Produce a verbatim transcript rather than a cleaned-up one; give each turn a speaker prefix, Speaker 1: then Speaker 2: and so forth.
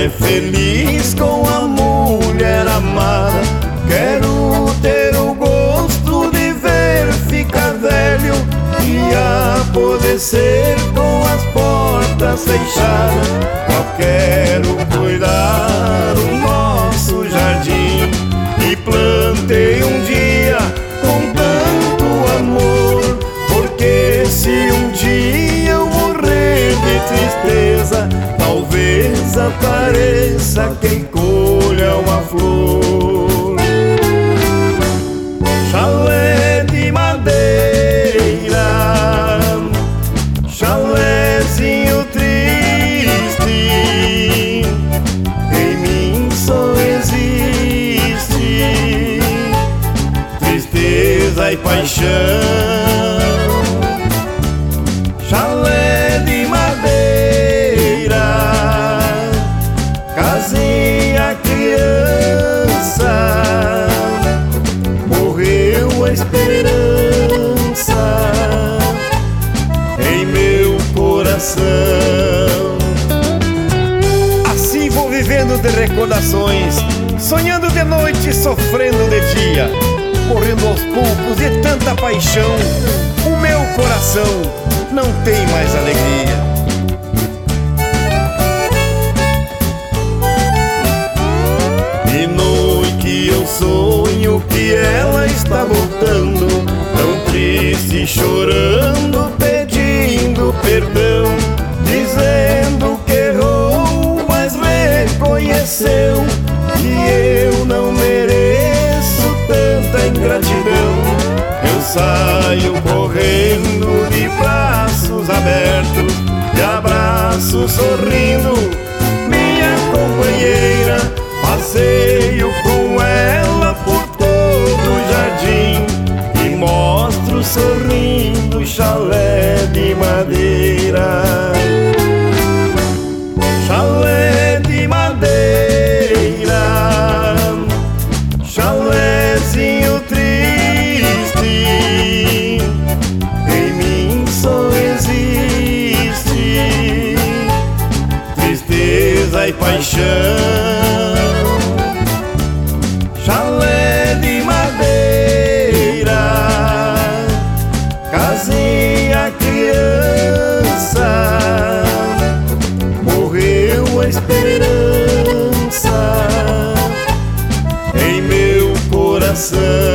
Speaker 1: ser feliz com a mulher amada. Quero ter o gosto de ver ficar velho e apodrecer com as portas fechadas. Eu quero cuidar do nosso jardim e plantei um dia com tanto amor. Porque se um dia eu morrer de tristeza, talvez apareça quem colha uma flor. Chalé de madeira, chalézinho triste, em mim só existe tristeza e paixão. Chalé de madeira, casinha criança, morreu a esperança em meu coração. Assim vou vivendo de recordações, sonhando de noite, sofrendo de dia, morrendo aos poucos de tanta paixão. O meu coração não tem mais alegria. De noite eu sonho que ela está voltando, tão triste, chorando, pedindo perdão, dizendo que errou, mas reconheceu que eu não mereço tanta ingratidão. Eu saio correndo de braços abertos, de abraço sorrindo, minha companheira. Passeio com ela por todo o jardim e mostro sorrindo o chalé de madeira. Chalé de madeira, chalézinho triste, em mim só existe tristeza e paixão. Chalé de madeira, casinha criança, morreu a esperança. coração.